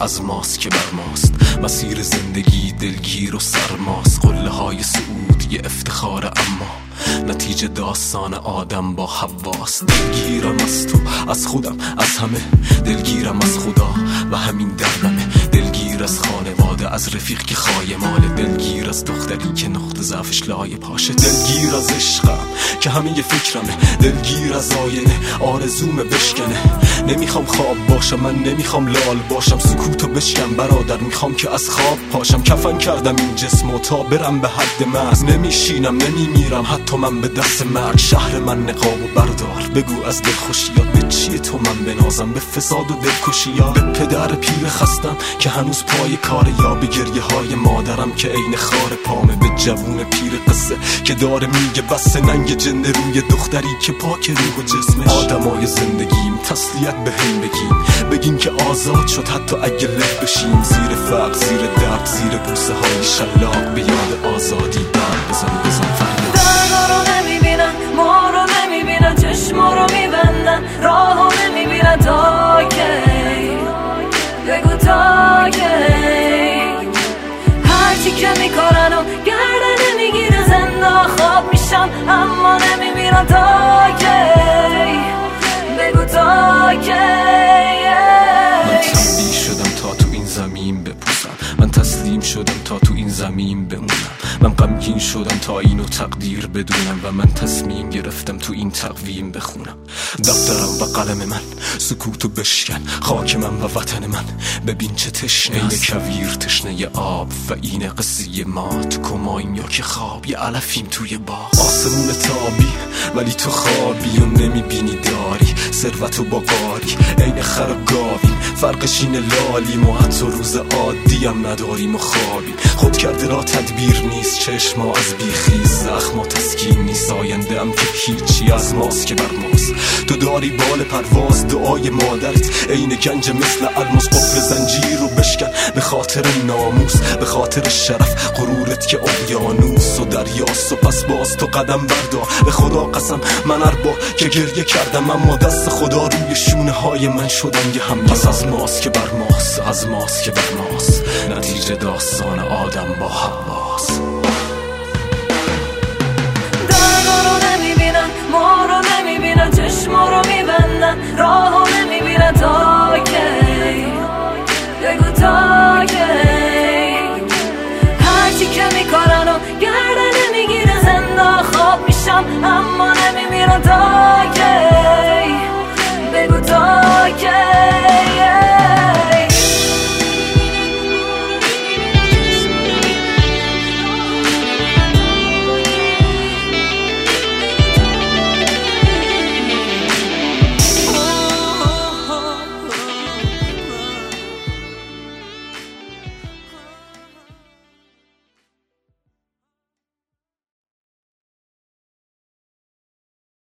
از ماست که بر ماست. مسیر زندگی دلگیر و سرماست، قله های صعود یه افتخار اما نتیجه داستان آدم با حواست. دلگیرم از تو، از خودم، از همه، دلگیرم از خدا و همین دردمه. دلگیر از خانواده، از رفیق که خایماله، دلگیر از دختری که نقطه ضعفش لای پاشه، دلگیر از عشقم که همه ی فکرمه، دلگیر از آینه آرزومه بشکنه. نمیخوام خواب باشم، من نمیخوام لال باشم، سکوتو بشکن برادر، میخوام که از خواب پاشم. کفن کردم این جسمو تا برم به حد مرز، نمیشینم نمیمیرم حتی من به دست مرگ. شهر من نقابو بردار، بگو از دلخوشیات به چیه تو من بنازم، به فساد و دلکشیات، به پدر پیر خستم که هنوز پای کار، یا به گریه های مادرم که عین خار پامه، به جوون پیر قصه که داره میگه بس، ننگ جنده روی دختری که پاک روح و جسمش. آدمای زندگیم تسلیت به هم بگین که آزاد شد حتی اگه له بشیم، زیر فقر، زیر درد، زیر بوسه های شلاق، به یاد آزادی بر بزن فردا. دردا رو نمیبینن، ما رو نمیبینن، چشما رو میبندن، راهو نمیبینن، تا کی بگو تا کی. هرچی که میکنن و گردن نمیگیره، زنده خواب میشن اما نمیبینن، تا کی بگو تا کی. من تسلیم شدم تا تو این زمین بمونم، من غمگین شدم تا اینو تقدیر بدونم، و من تصمیم گرفتم تو این تقویم بخونم. دفترم و قلم من سکوتو بشکن، خاک من و وطن من ببین چه تشنه، اینه کویر تشنه آب و اینه قصه ما، تو کماییم یا که خواب، یه علفیم توی باغ. آسمون تابی ولی تو خوابی و نمیبینی، داری ثروتو با قاری، عین خر و گاویم، فرقش اینه لالیم و حتی روز عادیم نداریم و خوابیم. خود کرده را تدبیر نیست، چشما از بیخیز، زخما تسکین نیست، آینده ام که هیچی از ماست که بر ماست. تو داری بال پرواز، دعای مادرت عین گنج مثل الماس، قفل زنجیر رو بشکن به خاطر ناموس، به خاطر شرف غرورت که اقیانوس و دریاست. و پس باز تو قدم بردار، به خدا قسم من اربا که گریه کردم، اما دست خدا روی شونه های من شدن یه هم. پس از ماست که بر ماست، از ماست که بر ماست، نتیجه داستان آدم با حواس.